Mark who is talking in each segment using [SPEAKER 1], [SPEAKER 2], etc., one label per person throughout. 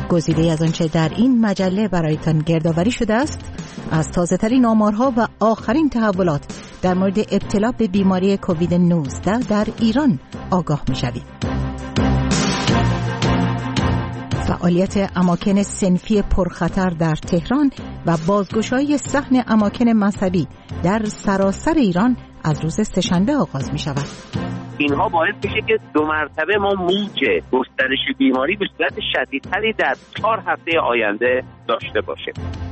[SPEAKER 1] گزیده از آنچه در این مجله برایتان گردآوری شده است از تازه‌ترین آمارها و آخرین تحولات در مورد ابتلا به بیماری کووید 19 در ایران آگاه می‌شوید. فعالیت اماکن صنفی پرخطر در تهران و بازگشایی صحن اماکن مذهبی در سراسر ایران از روز سه‌شنبه آغاز می‌شود.
[SPEAKER 2] اینها باعث میشه که 2 مرتبه ما موج گسترش بیماری به صورت شدیدتری در 4 هفته آینده داشته باشه.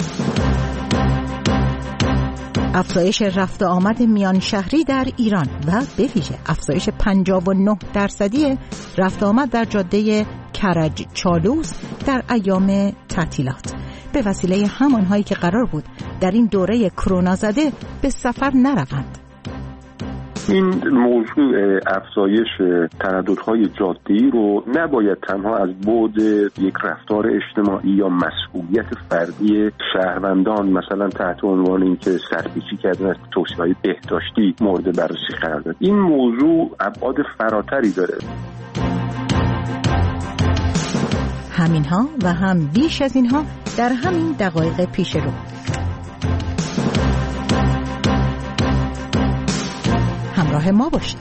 [SPEAKER 1] افزایش رفت و آمد میان شهری در ایران و به ویژه افزایش 59% رفت و آمد در جاده کرج چالوس در ایام تعطیلات به وسیله همانهایی که قرار بود در این دوره کرونا زده به سفر نروند.
[SPEAKER 3] این موضوع افزایش ترددهای جاده‌ای رو نباید تنها از بعد یک رفتار اجتماعی یا مسئولیت فردی شهروندان مثلا تحت عنوان اینکه سرپیچی کردن از توصیه‌های بهداشتی مورد بررسی قرار داد. این موضوع ابعاد فراتری داره.
[SPEAKER 1] همینها و هم بیش از اینها در همین دقایق پیش رو. همراه ما باشید.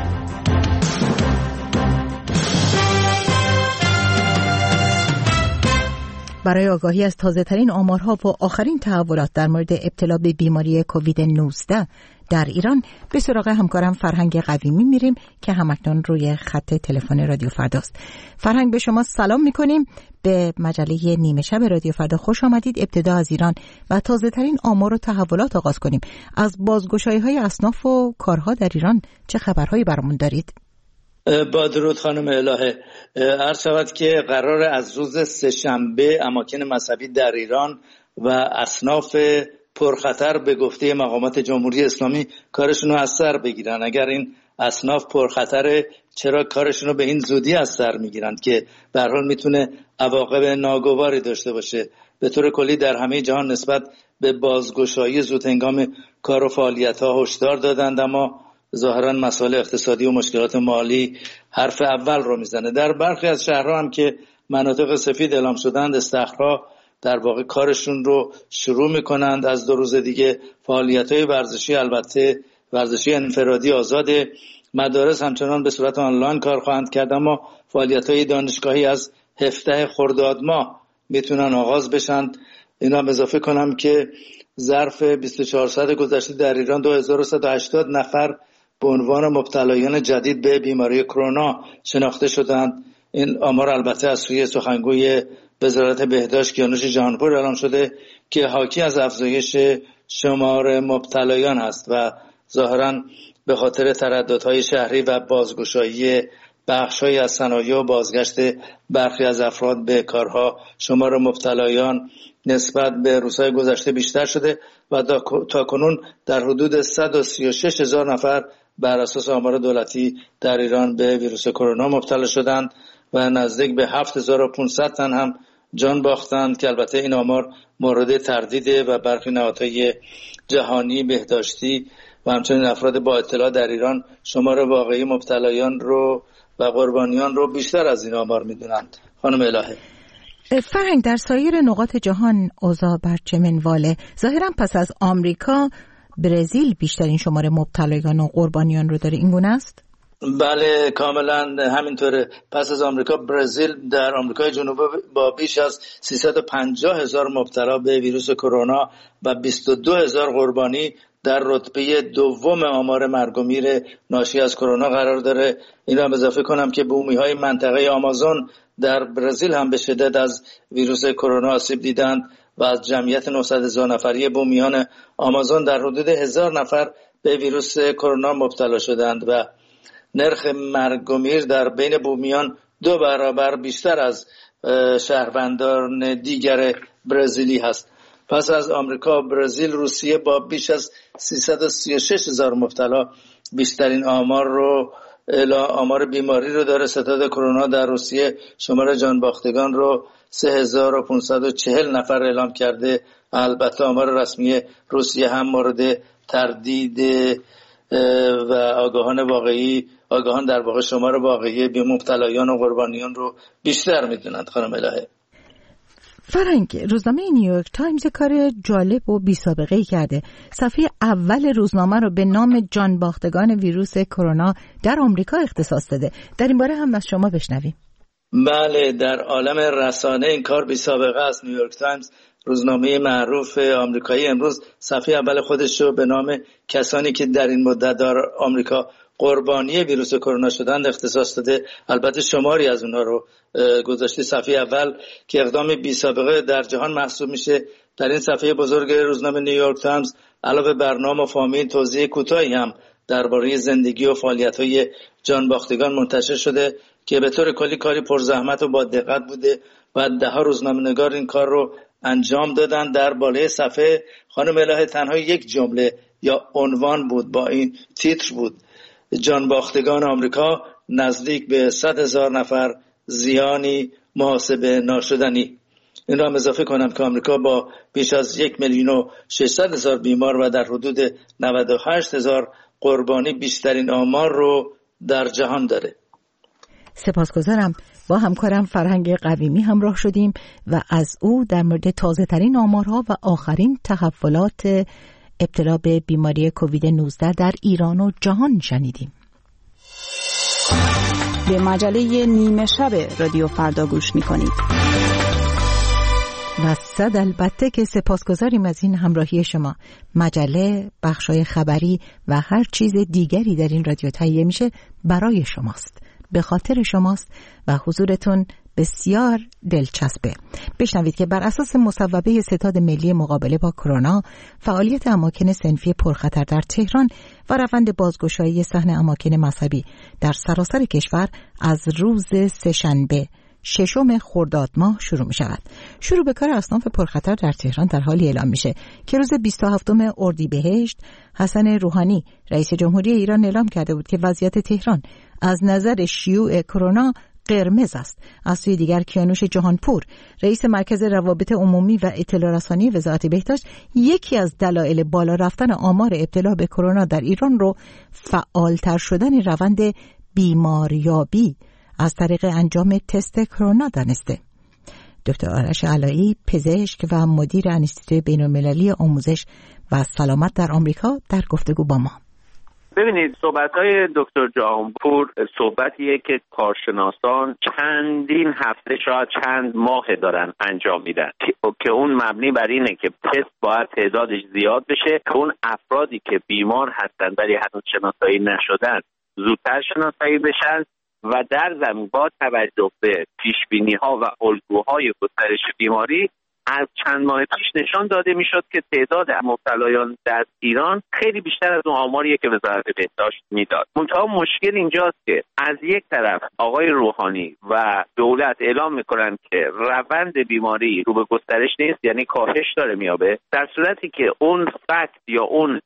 [SPEAKER 1] برای آگاهی از تازه‌ترین آمارها و آخرین تحولات در مورد ابتلا به بیماری کووید 19 در ایران به سراغ همکارم فرهنگ قویمی میریم که همکنون روی خط تلفن رادیو فرداست. فرهنگ، به شما سلام میکنیم. به مجله نیمه شب رادیو فردا خوش آمدید. ابتدا از ایران و تازه‌ترین آمار و تحولات آغاز کنیم. از بازگشایی‌های اصناف و کارها در ایران چه خبرهایی برامون دارید؟
[SPEAKER 4] با درود خانم الهه. عرض شود که قرار از روز سه‌شنبه اماکن مذهبی در ایران و اصناف پرخطر به گفته مقامات جمهوری اسلامی کارشون رو از سر بگیرن. اگر این اصناف پرخطره، چرا کارشون رو به این زودی از سر میگیرن که به هر حال میتونه عواقب ناگواری داشته باشه؟ به طور کلی در همه جهان نسبت به بازگشایی زودهنگام کار و فعالیت‌ها هشدار دادند، اما ظاهراً مسائل اقتصادی و مشکلات مالی حرف اول رو میزنه. در برخی از شهرها هم که مناطق سفید اعلام شدند، استخرها در واقع کارشون رو شروع میکنند. از 2 روز دیگه فعالیت‌های ورزشی، البته ورزشی انفرادی آزاده، مدارس همچنان به صورت آنلاین کار خواهند کرد، اما فعالیت‌های دانشگاهی از 17 خرداد ماه میتونن آغاز بشن. اینا هم اضافه کنم که ظرف 24 ساعت گذشته در ایران 2180 نفر به عنوان مبتلایان جدید به بیماری کرونا شناخته شدند. این آمار البته از سوی سخنگوی وزارت بهداشت کیانوش جهانپور اعلام شده که حاکی از افزایش شمار مبتلایان است و ظاهراً به خاطر ترددهای شهری و بازگشایی بخش‌هایی از صنایع و بازگشت برخی از افراد به کارها، شمار مبتلایان نسبت به روزهای گذشته بیشتر شده و تا کنون در حدود 136,000 نفر بر اساس آمار دولتی در ایران به ویروس کرونا مبتلا شدند و نزدیک به 7,500 تن هم جان باختند که البته این آمار مورد تردیده و برخی نهادهای جهانی بهداشتی و همچنین افراد با اطلاع در ایران شمار واقعی مبتلایان رو و قربانیان رو بیشتر از این آمار میدونند. خانم الهه،
[SPEAKER 1] فرهنگ، در سایر نقاط جهان اوضاع برچه منواله. ظاهرا پس از آمریکا برزیل بیشترین شمار مبتلایان و قربانیان رو داره، این گونه است؟
[SPEAKER 4] بله کاملا همینطوره. پس از آمریکا برزیل در آمریکای جنوبی با بیش از 350,000 مبتلا به ویروس کرونا و 22,000 قربانی در رتبه دوم آمار مرگ و میر ناشی از کرونا قرار داره. این را اضافه کنم که بومی‌های منطقه آمازون در برزیل هم به شدت از ویروس کرونا آسیب دیدند و از جمعیت 900,000 نفری بومیان آمازون در حدود 1,000 نفر به ویروس کرونا مبتلا شدند و نرخ مرگ و میر در بین بومیان 2 برابر بیشتر از شهروندان دیگر برزیلی هست. پس از آمریکا، برزیل، روسیه با بیش از 336,000 مبتلا بیشترین آمار بیماری رو داره. ستاد کرونا در روسیه شمار جانباختگان رو 3,540 نفر اعلام کرده. البته آمار رسمی روسیه هم مورد تردید و آگاهان در واقع شمار واقعی مبتلایان و قربانیان رو بیشتر میدونند. خانم الهه،
[SPEAKER 1] فرانک، روزنامه نیویورک تایمز کار جالب و بی سابقه‌ای کرده. صفحه اول روزنامه رو به نام جانباختگان ویروس کرونا در آمریکا اختصاص داده. در این باره هم از شما بشنویم.
[SPEAKER 4] بله، در عالم رسانه این کار بی سابقه است. نیویورک تایمز، روزنامه معروف آمریکایی، امروز صفحه اول خودش رو به نام کسانی که در این مدت در آمریکا قربانی ویروس کرونا شدند اختصاص داده. البته شماری از اونها رو گذاشته صفحه اول که اقدام بی سابقه در جهان محسوب میشه. در این صفحه بزرگ روزنامه نیویورک تایمز علاوه برنامه و فامیل، توضیح کوتاهی هم درباره زندگی و فعالیت‌های جانباختگان منتشر شده که به طور کلی کاری پرزحمت و با دقت بوده و ده‌ها روزنامه‌نگار این کار رو انجام دادن. در بالای صفحه خانم الهه تنها یک جمله یا عنوان بود، با این تیتر بود: جانباختگان آمریکا نزدیک به 100,000 نفر، زیانی محاسبه ناشدنی. این را هم اضافه کنم که آمریکا با بیش از 1,600,000 بیمار و در حدود 98,000 قربانی بیشترین آمار رو در جهان داره.
[SPEAKER 1] سپاسگزارم. با همکارم فرهنگ قویمی همراه شدیم و از او در مورد تازه ترین آمارها و آخرین تحولات ابتلا به بیماری کووید 19 در ایران و جهان شنیدیم.
[SPEAKER 5] به مجله نیمه شب رادیو فردا گوش می‌کنید.
[SPEAKER 1] و صد البته که سپاسگزاریم از این همراهی شما. مجله، بخشای خبری و هر چیز دیگری در این رادیو تهیه میشه برای شماست، به خاطر شماست و حضورتون بسیار دلچسبه. بشنوید که بر اساس مصوبه ستاد ملی مقابله با کرونا، فعالیت اماکن صنفی پرخطر در تهران و روند بازگشایی صحن اماکن مذهبی در سراسر کشور از روز سه‌شنبه 6 خرداد ماه شروع می شود. شروع به کار اصناف پرخطر در تهران در حالی اعلام میشه که روز 27 اردیبهشت حسن روحانی رئیس جمهوری ایران اعلام کرده بود که وضعیت تهران از نظر شیوع کرونا قرمز است. از سوی دیگر کیانوش جهانپور رئیس مرکز روابط عمومی و اطلاع رسانی وزارت بهداشت یکی از دلایل بالا رفتن آمار ابتلا به کرونا در ایران رو فعالتر شدن روند بیماریابی از طریق انجام تست کرونا دانسته. دکتر آرش علایی، پزشک و مدیر انستیتوی بین‌المللی آموزش و سلامت در آمریکا، در گفتگو با ما.
[SPEAKER 2] ببینید، صحبت‌های دکتر جهانپور صحبتیه که کارشناسان چندین هفته شاید چند ماه دارن انجام میدن که اون مبنی بر اینه که تست باید تعدادش زیاد بشه که اون افرادی که بیمار هستن ولی هنوز شناسایی نشدن زودتر شناسایی بشن و در ضمن با توجه به پیشبینی‌ها و الگوهای گسترش بیماری از چند ماه پیش نشان داده میشد که تعداد مبتلایان در ایران خیلی بیشتر از اون آماریه که وزارت بهداشت میداد. منتها مشکل اینجاست که از یک طرف آقای روحانی و دولت اعلام میکنن که روند بیماری رو به گسترش نیست، یعنی کاهش داره میابه، در صورتی که اون فکت یا اون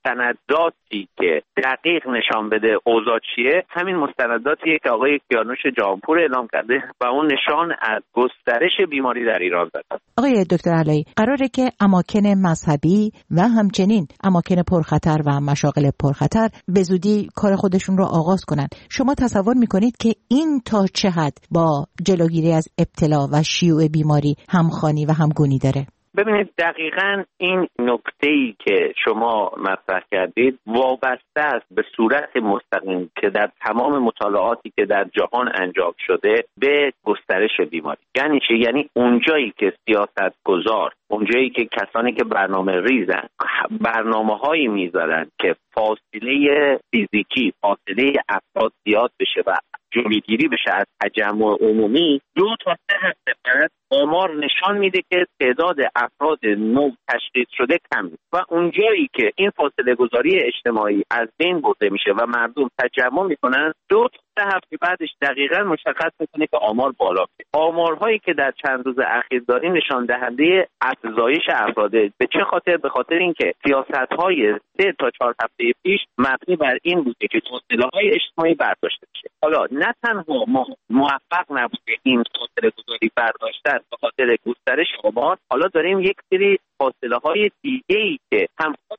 [SPEAKER 2] مستنداتی که دقیق نشان بده اوضاع چیه همین مستنداتیه که آقای کیانوش جهانپور اعلام کرده و اون نشان از گسترش بیماری در ایران داد.
[SPEAKER 1] آقای دکتر علایی، قراره که اماکن مذهبی و همچنین اماکن پرخطر و مشاغل پرخطر به زودی کار خودشون رو آغاز کنن. شما تصور میکنید که این تا چه حد با جلوگیری از ابتلا و شیوع بیماری همخوانی و همگونی داره؟
[SPEAKER 2] ببینید، دقیقاً این نکته‌ای که شما مطرح کردید وابسته است به صورت مستقیم که در تمام مطالعاتی که در جهان انجام شده به گسترش بیماری. یعنی چه؟ یعنی اونجایی که سیاستگزار، اونجایی که کسانی که برنامه ریزن برنامه‌هایی میذارن که فاصله فیزیکی، فاصله افراد زیاد بشه و جلوگیری بشه از تجمع عمومی، 2 تا 3 هفته بعد آمار نشان میده که تعداد افراد نو تشخیص شده کم است و اونجایی که این فاصله گذاری اجتماعی از بین برده میشه و مردم تجمع میکنن 2 تا 3 هفته بعدش دقیقاً مشخص میکنه که آمار بالا میره. آمارهایی که در چند روز اخیر داریم نشان دهنده افزایش افراده. به چه خاطر؟ به خاطر اینکه سیاست‌های 3 تا 4 هفته پیش مبنی بر این بوده که فاصله‌های اجتماعی برداشته بشه. حالا نه تنها ما موفق نبوده این فاصله گذاری برداشتن به خاطر گسترش آمار، حالا داریم یک سری فاصله های دیگه‌ای که هم خود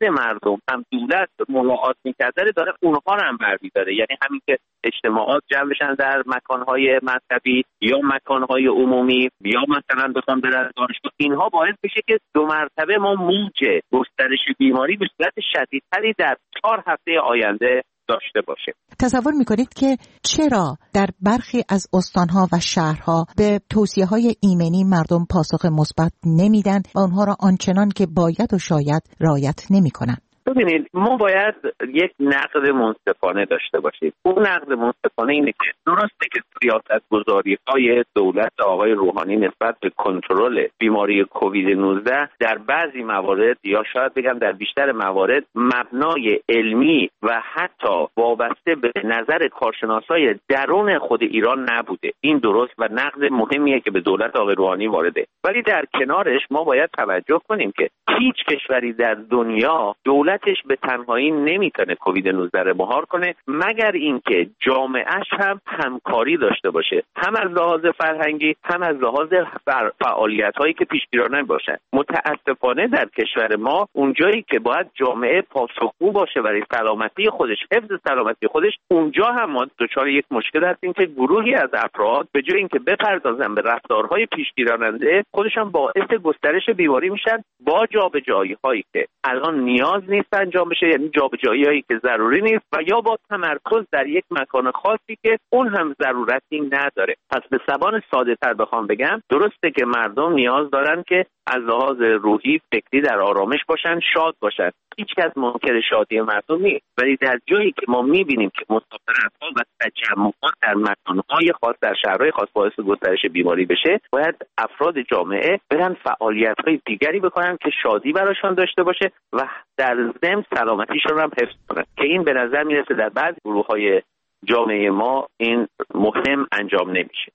[SPEAKER 2] مردم هم دولت ملاقات میکرده داره اونها رو هم برمی‌داره. یعنی همین که اجتماعات جمع بشن در مکانهای مذهبی یا مکانهای عمومی یا مثلا بخوام برن دانشگاه، اینها باعث بشه که 2 مرتبه ما موج گسترش بیماری به صورت شدیدتری در 4 هفته آینده داشته باشه.
[SPEAKER 1] تصور میکنید که چرا در برخی از استانها و شهرها به توصیه‌های ایمنی مردم پاسخ مثبت نمیدن و اونها را آنچنان که باید و شاید رعایت نمیکنن؟
[SPEAKER 2] ببینید، ما باید یک نقد منصفانه داشته باشیم. اون نقد منصفانه اینه که درسته که سیاست‌گذاری‌های دولت آقای روحانی نسبت به کنترل بیماری کووید 19 در بعضی موارد یا شاید بگم در بیشتر موارد مبنای علمی و حتی وابسته به نظر کارشناسای درون خود ایران نبوده. این درست و نقد مهمیه که به دولت آقای روحانی وارده. ولی در کنارش ما باید توجه کنیم که هیچ کشوری در دنیا دولتش به تنهایی نمیتونه کووید 19 رو مهار کنه مگر اینکه جامعهش هم همکاری داشته باشه، هم از لحاظ فرهنگی هم از لحاظ فعالیت‌هایی که پیشگیرانه باشن. متاسفانه در کشور ما اونجایی که باید جامعه پاسخگو باشه برای سلامتی خودش، حفظ سلامتی خودش، اونجا هم ما دچار یک مشکل هستیم که گروهی از افراد به جای اینکه بپردازن به رفتارهای پیشگیراننده، خودشان باعث گسترش بیماری میشن با جابجایی‌هایی که الان نیاز نیست انجام بشه، یعنی جابجایی‌هایی که ضروری نیست و یا با تمرکز در یک مکان خاصی که اون هم ضرورتی نداره. پس به زبان ساده‌تر بخوام بگم، درسته که مردم نیاز دارن که از لحاظ روحی، فکری در آرامش باشن، شاد باشن. هیچ کس منکر شادی مردم نیست، ولی در جایی که ما می‌بینیم که مسافرت‌ها و تجمعات در مکان‌های خاص، در شهرهای خاص باعث گسترش بیماری بشه، باید افراد جامعه برن فعالیت‌های دیگری بکنن که شادی براشون داشته باشه و در ضمن سلامتیشون هم حفظ کنن، که این به نظر میرسه در بعضی گروه‌های جامعه ما این مهم انجام نمیشه.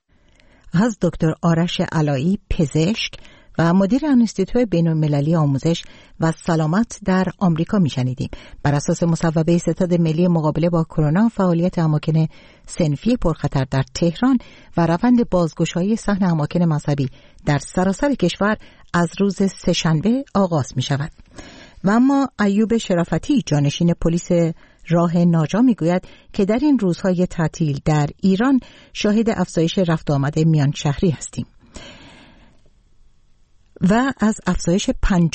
[SPEAKER 1] از دکتر آرش علایی، پزشک و مدیر انستیتوی بین‌المللی آموزش و سلامت در آمریکا میشنیدیم. بر اساس مصوبه ستاد ملی مقابله با کرونا، فعالیت اماکن صنفی پرخطر در تهران و روند بازگشایی صحن اماکن مذهبی در سراسر کشور از روز سه‌شنبه آغاز می شود. و اما ایوب شرافتی، جانشین پلیس راه ناجا، میگوید که در این روزهای تعطیل در ایران شاهد افزایش رفت و آمد میان شهری هستیم و از افزایش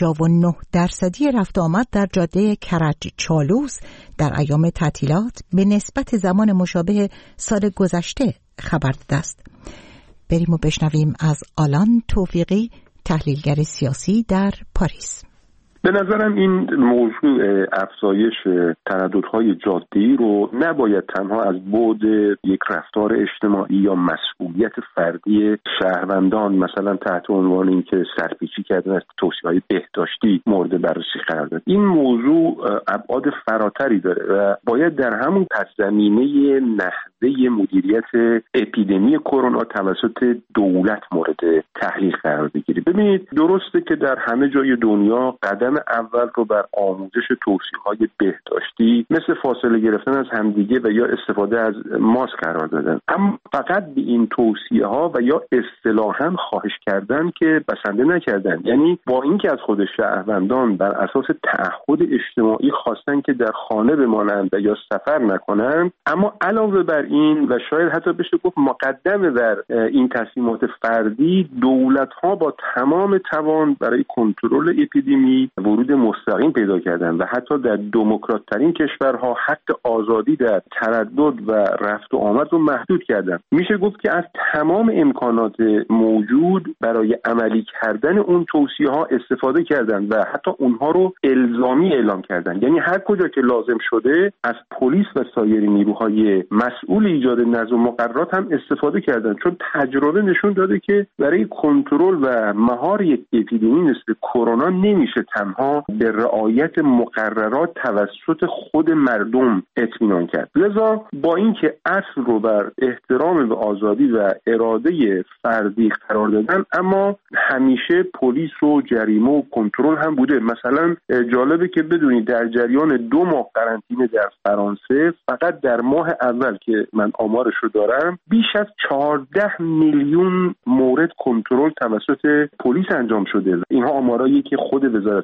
[SPEAKER 1] 59% رفت و آمد در جاده کرج چالوس در ایام تعطیلات به نسبت زمان مشابه سال گذشته خبر داده است. بریم و بشنویم از آلان توفیقی، تحلیلگر سیاسی در پاریس.
[SPEAKER 3] به نظرم این موضوع افزایش ترددهای جاده‌ای رو نباید تنها از بعد یک رفتار اجتماعی یا مسئولیت فردی شهروندان، مثلا تحت عنوان اینکه سرپیچی کردن از توصیه‌های بهداشتی، مورد بررسی قرار داد. این موضوع ابعاد فراتری داره و باید در همون پس‌زمینه نحوه مدیریت اپیدمی کرونا توسط دولت مورد تحلیل قرار بگیره. ببینید، درسته که در همه جای دنیا قدم اول رو بر آموزش توصیه‌های بهداشتی مثل فاصله گرفتن از همدیگه و یا استفاده از ماسک قرار دادن، اما فقط به این توصیه‌ها و یا اصطلاحاً خواهش کردن که بسنده نکردن. یعنی با اینکه از خود شهروندان بر اساس تعهد اجتماعی خواستن که در خانه بمانند و یا سفر نکنند، اما علاوه بر این و شاید حتی بشه گفت مقدم بر این تصمیمات فردی، دولت‌ها با تمام توان برای کنترل اپیدمی ورود مستقیم پیدا کردن و حتی در دموکرات‌ترین کشورها حق آزادی در تردد و رفت و آمد رو محدود کردن. میشه گفت که از تمام امکانات موجود برای عملی کردن اون توصیه‌ها استفاده کردن و حتی اونها رو الزامی اعلام کردن. یعنی هر کجا که لازم شده از پلیس و سایر نیروهای مسئول ایجاد نظم و مقررات هم استفاده کردن، چون تجربه نشون داده که برای کنترل و مهار یک اپیدمی مثل کرونا نمیشه تنها به رعایت مقررات توسط خود مردم اطمینان کرد. لذا با اینکه اصل رو بر احترام به آزادی و اراده فردی قرار دادن، اما همیشه پلیس و جریمه و کنترل هم بوده. مثلا جالبه که بدونید در جریان 2 ماه قرنطینه در فرانسه، فقط در ماه اول که من آمارش رو دارم، بیش از 14 میلیون مورد کنترل توسط پلیس انجام شده. اینها آمارایی که خود وزارت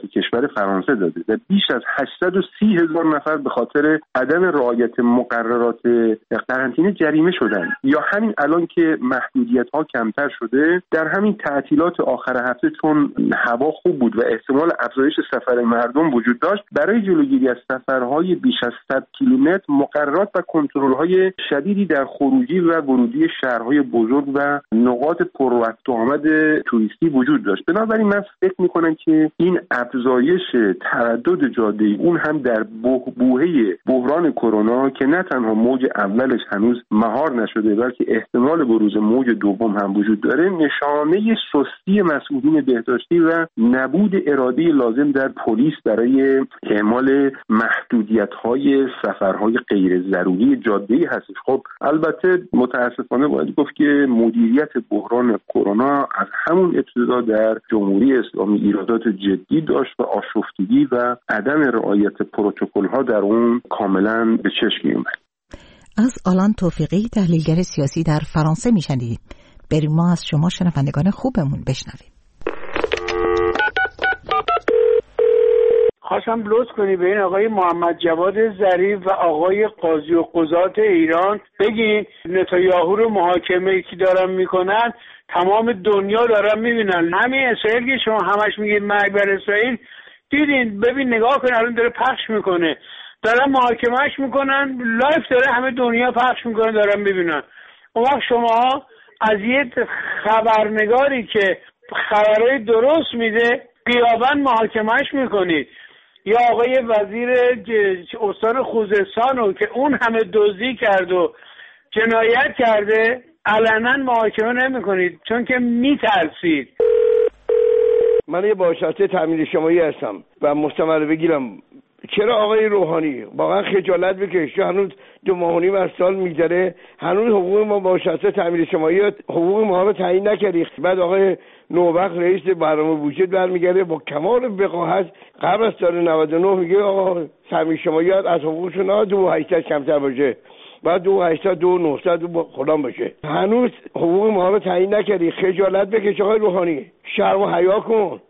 [SPEAKER 3] کشور فرانسه داده و بیش از 830,000 نفر به خاطر عدم رعایت مقررات قرنطینه جریمه شدن. یا همین الان که محدودیت‌ها کمتر شده، در همین تعطیلات آخر هفته چون هوا خوب بود و احتمال افزایش سفر مردم وجود داشت، برای جلوگیری از سفرهای بیش از 100 کیلومتر مقررات و کنترل‌های شدیدی در خروجی و ورودی شهرهای بزرگ و نقاط پر رفت و آمد توریستی وجود داشت. بنابراین من فکر می‌کنم که این افزایش تردد جاده‌ای، اون هم در بوهه بحران کرونا که نه تنها موج اولش هنوز مهار نشده بلکه احتمال بروز موج دوم هم وجود داره، نشانه سستی مسئولین بهداشتی و نبود اراده لازم در پلیس برای اعمال محدودیت‌های سفرهای غیر ضروری جاده‌ای هستش. خب البته متاسفانه باید گفت که مدیریت بحران کرونا از همون ابتدا در جمهوری اسلامی ایرادات جدی داشت و آشفتگی و عدم رعایت پروتکل‌ها در اون کاملا به چشم می‌آمد.
[SPEAKER 1] از آلان توفیقی، تحلیلگر سیاسی در فرانسه میشنیدیم. بریم ما از شما شنوندگان خوبمون بشنویم.
[SPEAKER 6] خواستم لطف کنی به این آقای محمد جواد ظریف و آقای قاضی و قضات ایران بگین نتانیاهو رو محاکمه که دارن میکنن تمام دنیا دارن میبینن. همین اسرائیل که شما همش میگید مرگ بر اسرائیل، دیدین ببین نگاه کن الان داره پخش میکنه، دارن محاکمهش میکنن، لایف داره همه دنیا پخش میکنن دارن ببینن. اون وقت شما از یه خبرنگاری که خبرهای درست میده غیاباً محاکمهش میکنید، یا آقای وزیر استان خوزستان رو که اون همه دزدی کرد و جنایت کرده علنا محاکمه نمیکنید چون که میترسید.
[SPEAKER 7] من یه بازنشسته تامین اجتماعی هستم و مستمر بگیرم. چرا آقای روحانی واقعا خجالت بکش، هنوز 2.5 ماه از سال میگذره هنوز حقوق ما بازنشسته تامین اجتماعی حقوق ما رو تعیین نکردی. بعد آقای نوبخت رئیس برنامه بودجه برمیگرده با کمال وقاحت قبل از سال 99 میگه آقا تامین اجتماعی از حقوقشون 2.8 کمتر باشه، بعد 2.8 2.9 خودم باشه. هنوز حقوق ما رو تعیین نکردی. خجالت بکش آقای روحانی، شرم و حیا کن.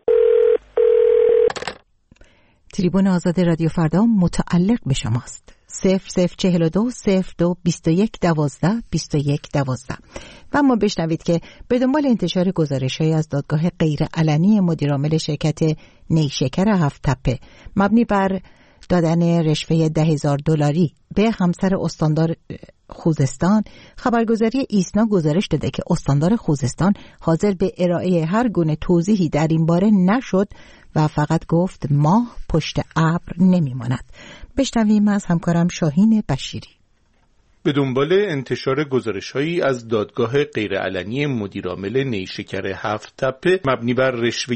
[SPEAKER 1] تریبون آزاد رادیو فردا متعلق به شماست. 0042 02 21 12 21 12 و اما بشنوید که به دنبال انتشار گزارش‌هایی از دادگاه غیر علنی مدیرعامل شرکت نیشکر هفت تپه مبنی بر دادن رشوه $10,000 به همسر استاندار خوزستان، خبرگزاری ایسنا گزارش داده که استاندار خوزستان حاضر به ارائه هر گونه توضیحی در این باره نشد و فقط گفت ماه پشت ابر نمیماند. بشنویم از همکارم شاهین بشیری.
[SPEAKER 8] به دنبال انتشار گزارش‌هایی از دادگاه غیرعلنی مدیرعامل نیشکر هفت تپه مبنی بر رشوه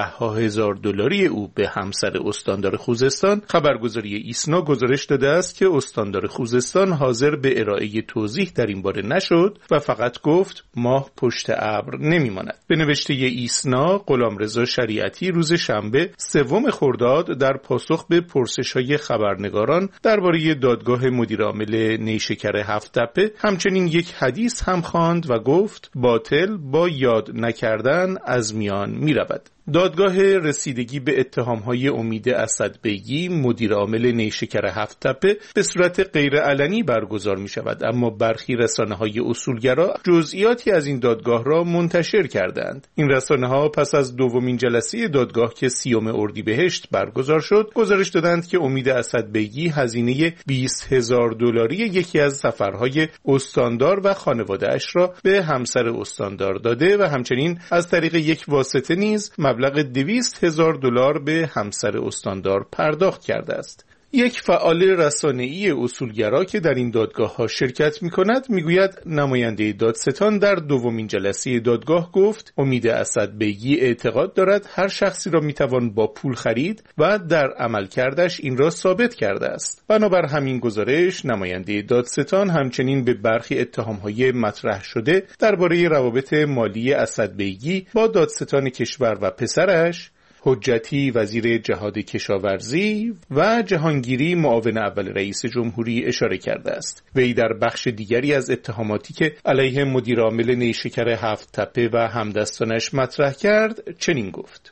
[SPEAKER 8] $10,000 او به همسر استاندار خوزستان، خبرگزاری ایسنا گزارش داده است که استاندار خوزستان حاضر به ارائه توضیح در این باره نشد و فقط گفت ماه پشت ابر نمیماند. به نوشته ایسنا، غلامرضا شریعتی روز شنبه 3 خرداد در پاسخ به پرسش‌های خبرنگاران درباره دادگاه مدیرعامل نیشکر هفت تپه همچنین یک حدیث هم خواند و گفت باطل با یاد نکردن از میان می رود. دادگاه رسیدگی به اتهام‌های امید اسدبیگی مدیر عامل نیشکر هفت تپه به صورت غیرعلنی برگزار می‌شود، اما برخی رسانه‌های اصولگرا جزئیاتی از این دادگاه را منتشر کردند. این رسانه‌ها پس از دومین جلسه دادگاه که 30 اردیبهشت برگزار شد، گزارش دادند که امید اسدبیگی هزینه $20,000 یکی از سفرهای استاندار و خانواده‌اش را به همسر استاندار داده و همچنین از طریق یک واسطه نیز مبلغ $200,000 به همسر استاندار پرداخت کرده است. یک فعال رسانه‌ای اصولگرا که در این دادگاه‌ها شرکت می‌کند می‌گوید نماینده دادستان در دومین جلسه دادگاه گفت امید اسدبیگی اعتقاد دارد هر شخصی را می‌توان با پول خرید و در عملکردش این را ثابت کرده است. بنابر همین گزارش نماینده دادستان همچنین به برخی اتهام‌های مطرح شده درباره روابط مالی اسدبیگی با دادستان کشور و پسرش، حجتی وزیر جهاد کشاورزی و جهانگیری معاون اول رئیس جمهوری اشاره کرده است. وی در بخش دیگری از اتهاماتی که علیه مدیر عامل نیشکر هفت تپه و همدستانش مطرح کرد چنین گفت: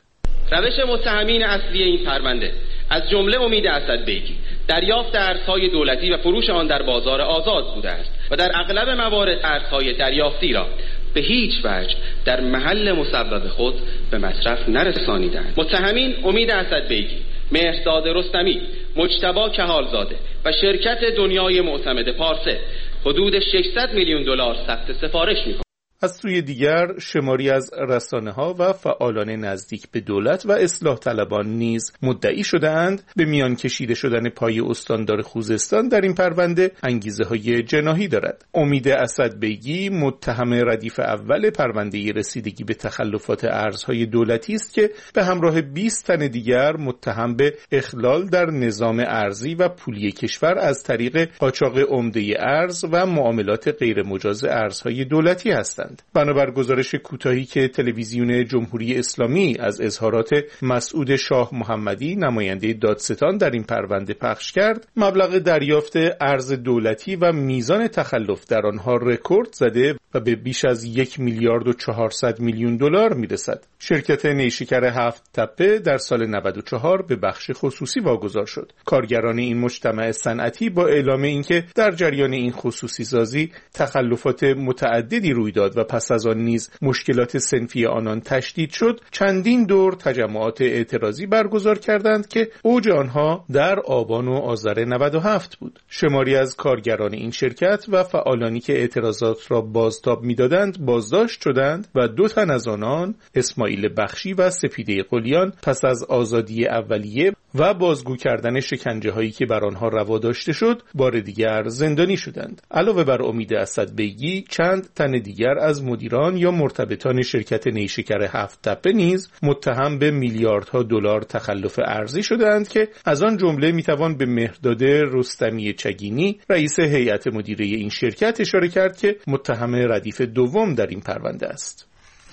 [SPEAKER 9] روش متهمین اصلی این پرونده از جمله امید اسدبیگی دریافت ارزهای دولتی و فروش آن در بازار آزاد بوده است و در اغلب موارد ارزهای دریافتی را به هیچ وجه در محل مسبب خود به مصرف نرسانیدند. متهمین امید اسدبیگی، مهرداد رستمی، مجتبی کهالزاده و شرکت دنیای معتمد پارسه حدود 600 میلیون دلار ثبت سفارش می‌کنند.
[SPEAKER 8] از سوی دیگر شماری از رسانه‌ها و فعالان نزدیک به دولت و اصلاح طلبان نیز مدعی شده‌اند به میان کشیده شدن پای استاندار خوزستان در این پرونده انگیزه‌های جناحی دارد. امید اسدبیگی متهم ردیف اول پرونده رسیدگی به تخلفات ارزهای دولتی است که به همراه 20 تن دیگر متهم به اخلال در نظام ارزی و پولی کشور از طریق قاچاق عمده ارز و معاملات غیرمجاز ارزهای دولتی هستند. بنابر گزارش کوتاهی که تلویزیون جمهوری اسلامی از اظهارات مسعود شاه محمدی نماینده دادستان در این پرونده پخش کرد، مبلغ دریافت ارز دولتی و میزان تخلف در آنها رکورد زده و به بیش از 1 میلیارد و 400 میلیون دلار میرسد. شرکت نیشکر 7 تپه در سال 94 به بخش خصوصی واگذار شد. کارگران این مجتمع صنعتی با اعلام اینکه در جریان این خصوصی سازی تخلفات متعددی روی داد و پس از آن نیز مشکلات صنفی آنان تشدید شد، چندین دور تجمعات اعتراضی برگزار کردند که اوج آنها در آبان و آذر 97 بود. شماری از کارگران این شرکت و فعالانی که اعتراضات را بازتاب می‌دادند بازداشت شدند و 2 تن از آنان، اسماعیل بخشی و سپیده قلیان، پس از آزادی اولیه و بازگو کردن شکنجه‌هایی که بر آنها روا داشته شد، بار دیگر زندانی شدند. علاوه بر امید اسدبیگی، چند تن دیگر از مدیران یا مرتبطان شرکت نیشکر 7 تپه نیز متهم به میلیاردها دلار تخلف ارزی شدند که از آن جمله میتوان به مهرداد رستمی چگینی، رئیس هیئت مدیره این شرکت اشاره کرد که متهم ردیف دوم در این پرونده است.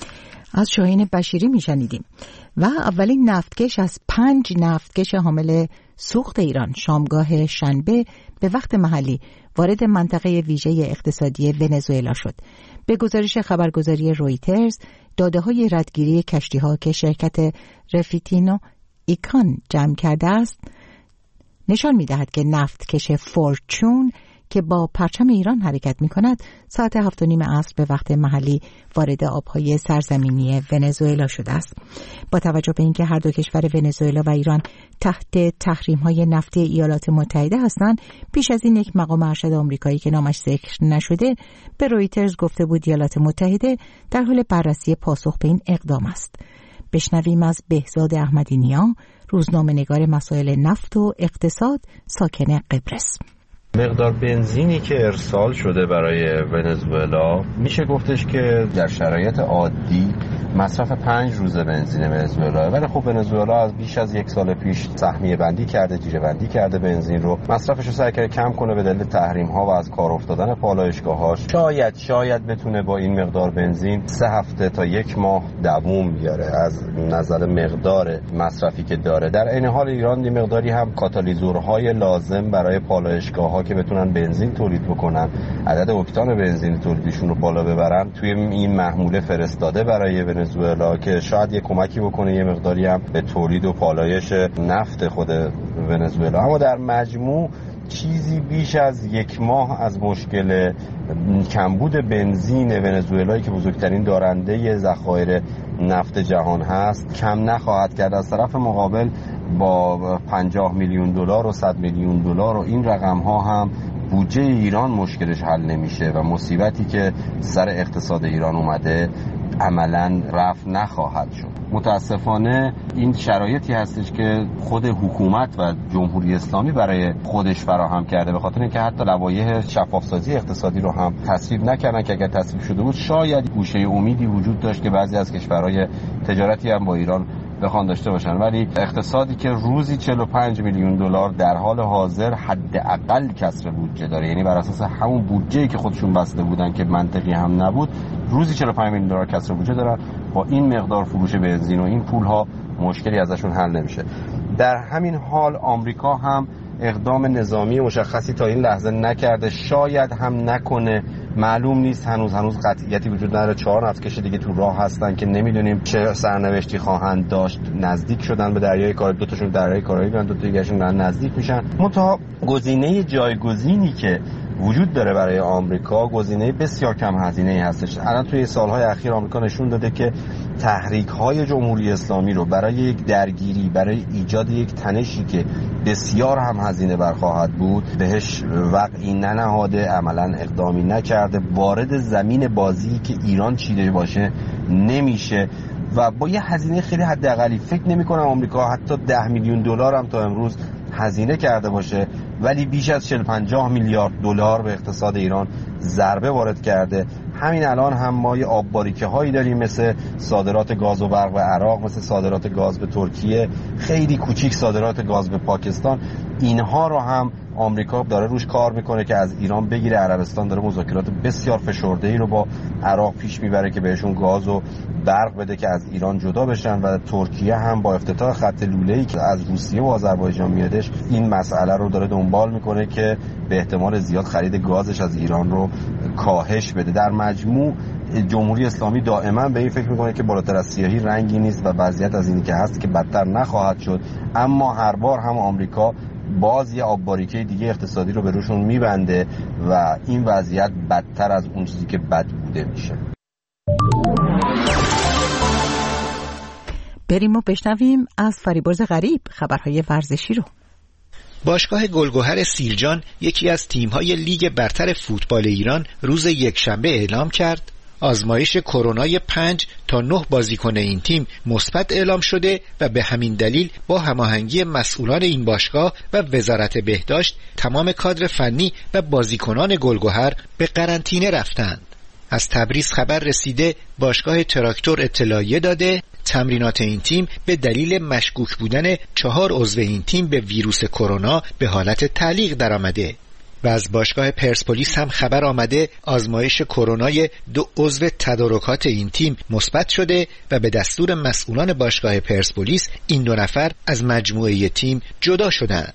[SPEAKER 1] از شاهین بشیری میشنیدیم. و اولین نفتکش از 5 نفتکش حامل سوخت ایران شامگاه شنبه به وقت محلی وارد منطقه ویژه اقتصادی ونزوئلا شد. به گزارش خبرگزاری رویترز، داده‌های ردگیری کشتی‌ها که شرکت رفیتینو ایکان جمع کرده است نشان می‌دهد که نفتکش فورچون که با پرچم ایران حرکت می‌کند ساعت 7:30 عصر به وقت محلی وارد آب‌های سرزمینی ونزوئلا شده است. با توجه به اینکه هر دو کشور ونزوئلا و ایران تحت تحریم‌های نفتی ایالات متحده هستند، پیش از این یک مقام ارشد آمریکایی که نامش ذکر نشده به رویترز گفته بود ایالات متحده در حال بررسی پاسخ به این اقدام است. بشنویم از بهزاد احمدی‌نیا، روزنامه‌نگار مسائل نفت و اقتصاد، ساکن قبرس.
[SPEAKER 10] مقدار بنزینی که ارسال شده برای ونزوئلا میشه گفتش که در شرایط عادی مصرف 5 روز بنزین ونزوئلا، ولی خب ونزوئلا از بیش از 1 سال پیش سهمیه بندی کرده، جیره بندی کرده بنزین رو، مصرفش رو سعی کرده کم کنه به دلیل تحریم ها و از کار افتادن پالایشگاهاش. شاید بتونه با این مقدار بنزین 3 هفته تا 1 ماه دوام بیاره از نظر مقدار مصرفی که داره. در این حال ایران این مقداری هم کاتالیزورهای لازم برای پالایشگاه‌ها که بتونن بنزین تولید بکنن، عدد اکتان بنزین تولیدشون رو بالا ببرن، توی این محموله فرستاده برای ونزوئلا که شاید یه کمکی بکنه یه مقداری هم به تولید و پالایش نفت خود ونزوئلا. اما در مجموع چیزی بیش از 1 ماه از مشکل کمبود بنزین ونزوئلایی که بزرگترین دارنده ذخایر نفت جهان هست کم نخواهد کرد. از طرف مقابل با 50 میلیون دلار و 100 میلیون دلار و این رقم ها هم بودجه ایران مشکلش حل نمیشه و مصیبتی که سر اقتصاد ایران اومده عملاً رفع نخواهد شد. متاسفانه این شرایطی هستش که خود حکومت و جمهوری اسلامی برای خودش فراهم کرده، به خاطر اینکه حتی لوایح شفافسازی اقتصادی رو هم تصویب نکردن که اگر تصویب شده بود شاید گوشه امیدی وجود داشت که بعضی از کشورهای تجارتی هم با ایران بخوان داشته باشن. ولی اقتصادی که روزی 45 میلیون دلار در حال حاضر حداقل کسر بودجه داره، یعنی بر اساس همون بودجه‌ای که خودشون بسته بودن که منطقی هم نبود، روزی 45 میلیون دلار کسر بودجه دارن، با این مقدار فروش بنزین و این پول‌ها مشکلی ازشون حل نمیشه. در همین حال آمریکا هم اقدام نظامی مشخصی تا این لحظه نکرده، شاید هم نکنه معلوم نیست، هنوز قطعیتی وجود نداره. 4 نفتکش دیگه تو راه هستن که نمیدونیم چه سرنوشتی خواهند داشت. نزدیک شدن به دریای کارائیب، 2 تاشون دریای کارائیب، 2 تا دیگه‌شون دارن نزدیک میشن. منتها گزینه جایگزینی که وجود داره برای آمریکا گزینه بسیار کم هزینه‌ای هستش. الان توی سالهای اخیر آمریکا نشون داده که تحریک‌های جمهوری اسلامی رو برای یک درگیری، برای ایجاد یک تنشی که بسیار هم هزینه بر خواهد بود بهش وقعی ننهاده، عملاً اقدامی نکرده، وارد زمین بازی که ایران چیده باشه نمیشه و با یه هزینه خیلی حداقلی فکر نمی‌کنم آمریکا حتی 10 میلیون دلار هم تا امروز هزینه کرده باشه، ولی بیش از 40-50 میلیارد دلار به اقتصاد ایران ضربه وارد کرده. همین الان هم ما یه آب‌باریکه هایی داریم مثل صادرات گاز و برق به عراق، مثل صادرات گاز به ترکیه، خیلی کوچیک صادرات گاز به پاکستان. اینها رو هم آمریکا داره روش کار میکنه که از ایران بگیره. عربستان داره مذاکرات بسیار فشرده‌ای رو با عراق پیش میبره که بهشون گاز و برق بده که از ایران جدا بشن و ترکیه هم با افتتاح خط لوله‌ای که از روسیه و آذربایجان میادش این مسئله رو داره دنبال میکنه که به احتمال زیاد خرید گازش از ایران رو کاهش بده. در مجموع جمهوری اسلامی دائما به این فکر میکنه که بالاتر از سیاهی رنگی نیست و وضعیت از اینی که هست که بدتر نخواهد شد، اما هر بار هم آمریکا باز یه آب‌باریکه دیگه اقتصادی رو به روشون میبنده و این وضعیت بدتر از اون چیزی که بد بوده میشه.
[SPEAKER 1] بریم و بشنویم از فریبرز غریب خبرهای ورزشی رو.
[SPEAKER 11] باشگاه گلگهر سیرجان یکی از تیم‌های لیگ برتر فوتبال ایران روز یکشنبه اعلام کرد آزمایش کرونای 5 تا 9 بازیکن این تیم مثبت اعلام شده و به همین دلیل با هماهنگی مسئولان این باشگاه و وزارت بهداشت تمام کادر فنی و بازیکنان گلگهر به قرنطینه رفتند. از تبریز خبر رسیده باشگاه تراکتور اطلاعیه داده تمرینات این تیم به دلیل مشکوک بودن 4 عضو این تیم به ویروس کرونا به حالت تعلیق درآمده. و از باشگاه پرسپولیس هم خبر آمده آزمایش کرونای 2 عضو تدارکات این تیم مثبت شده و به دستور مسئولان باشگاه پرسپولیس این 2 نفر از مجموعه تیم جدا شدند.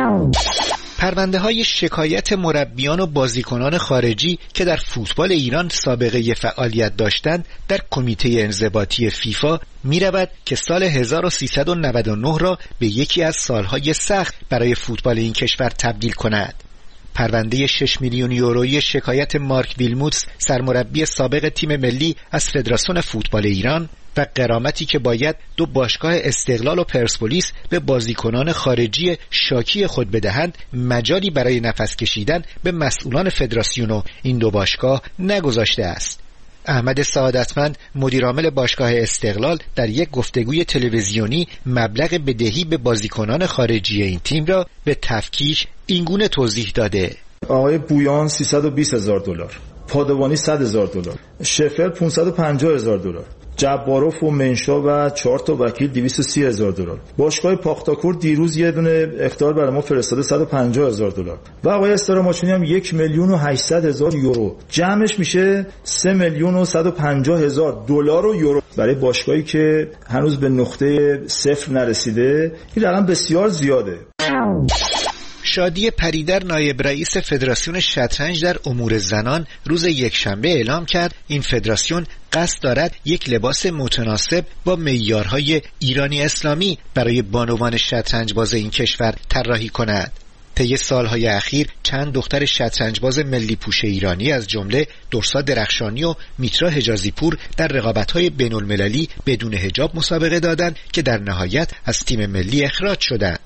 [SPEAKER 11] پرونده های شکایت مربیان و بازیکنان خارجی که در فوتبال ایران سابقه فعالیت داشتند در کمیته انضباطی فیفا می رود که سال 1399 را به یکی از سالهای سخت برای فوتبال این کشور تبدیل کند. پرونده 6 میلیون یورویی شکایت مارک ویلموتس سرمربی سابق تیم ملی از فدراسیون فوتبال ایران و غرامتی که باید 2 باشگاه استقلال و پرسپولیس به بازیکنان خارجی شاکی خود بدهند مجالی برای نفس کشیدن به مسئولان فدراسیون و این 2 باشگاه نگذاشته است. احمد سعادتمند مدیرعامل باشگاه استقلال در یک گفتگوی تلویزیونی مبلغ بدهی به بازیکنان خارجی این تیم را به تفکیک اینگونه توضیح داده:
[SPEAKER 12] آقای بویان 320,000 دلار، پادوانی 100,000 دلار، شفر 550,000 دلار، جباروف و منشا و 4 تا وکیل 230,000 دلار. باشگاه پاختاکور دیروز یه دونه اخطار برای ما فرستاده 150,000 دلار و آقای استراماچونی هم 1,800,000 یورو. جمعش میشه 3,150,000 دلار و یورو برای باشگاهی که هنوز به نقطه صفر نرسیده. این رقم بسیار زیاده.
[SPEAKER 11] شادی پریدر نایب رئیس فدراسیون شطرنج در امور زنان روز یکشنبه اعلام کرد این فدراسیون قصد دارد یک لباس متناسب با معیارهای ایرانی اسلامی برای بانوان شطرنج باز این کشور طراحی کند. طی سالهای اخیر چند دختر شطرنجباز ملی پوش ایرانی از جمله درسا درخشانی و میترا حجازی پور در رقابت‌های بین‌المللی بدون حجاب مسابقه دادند که در نهایت از تیم ملی اخراج شدند.